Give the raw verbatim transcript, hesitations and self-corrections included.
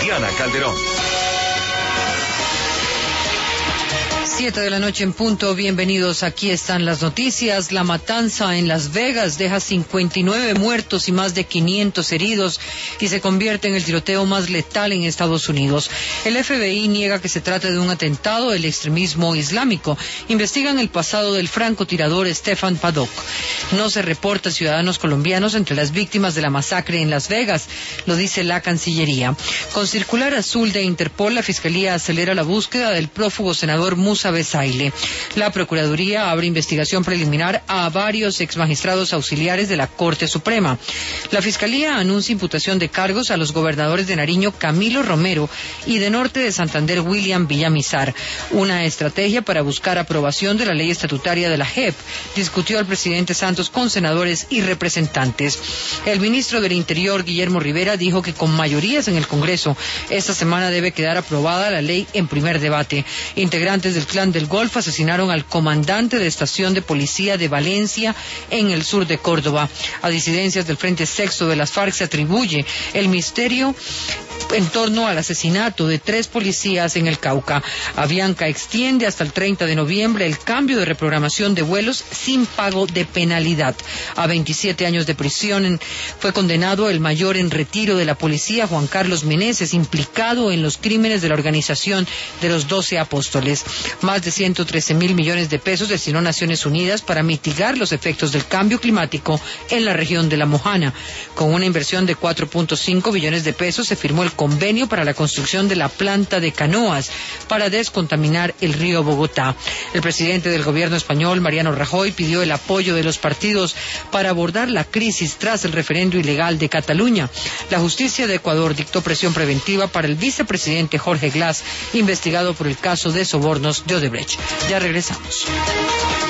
Diana Calderón. Siete de la noche en punto, bienvenidos, aquí están las noticias. La matanza en Las Vegas deja cincuenta y nueve muertos y más de quinientos heridos y se convierte en el tiroteo más letal en Estados Unidos. El F B I niega que se trate de un atentado del extremismo islámico. Investigan el pasado del francotirador Stefan Paddock. No se reporta ciudadanos colombianos entre las víctimas de la masacre en Las Vegas, lo dice la Cancillería. Con circular azul de Interpol, la Fiscalía acelera la búsqueda del prófugo senador Musa Besaile. La Procuraduría abre investigación preliminar a varios exmagistrados auxiliares de la Corte Suprema. La Fiscalía anuncia imputación de cargos a los gobernadores de Nariño Camilo Romero y de Norte de Santander William Villamizar. Una estrategia para buscar aprobación de la ley estatutaria de la J E P, discutió el presidente Santos con senadores y representantes. El ministro del Interior, Guillermo Rivera, dijo que con mayorías en el Congreso, esta semana debe quedar aprobada la ley en primer debate. Integrantes del Clan del Golfo asesinaron al comandante de estación de policía de Valencia en el sur de Córdoba. A disidencias del Frente Sexto de las FARC se atribuye el misterio en torno al asesinato de tres policías en el Cauca. Avianca extiende hasta el treinta de noviembre el cambio de reprogramación de vuelos sin pago de penalidad. A veintisiete años de prisión fue condenado el mayor en retiro de la policía, Juan Carlos Meneses, implicado en los crímenes de la organización de los Doce Apóstoles. Más de ciento trece mil millones de pesos destinó Naciones Unidas para mitigar los efectos del cambio climático en la región de La Mojana. Con una inversión de cuatro punto cinco billones de pesos se firmó el convenio para la construcción de la planta de canoas para descontaminar el río Bogotá. El presidente del gobierno español, Mariano Rajoy, pidió el apoyo de los partidos para abordar la crisis tras el referendo ilegal de Cataluña. La justicia de Ecuador dictó presión preventiva para el vicepresidente Jorge Glass, investigado por el caso de sobornos de Odebrecht. Ya regresamos.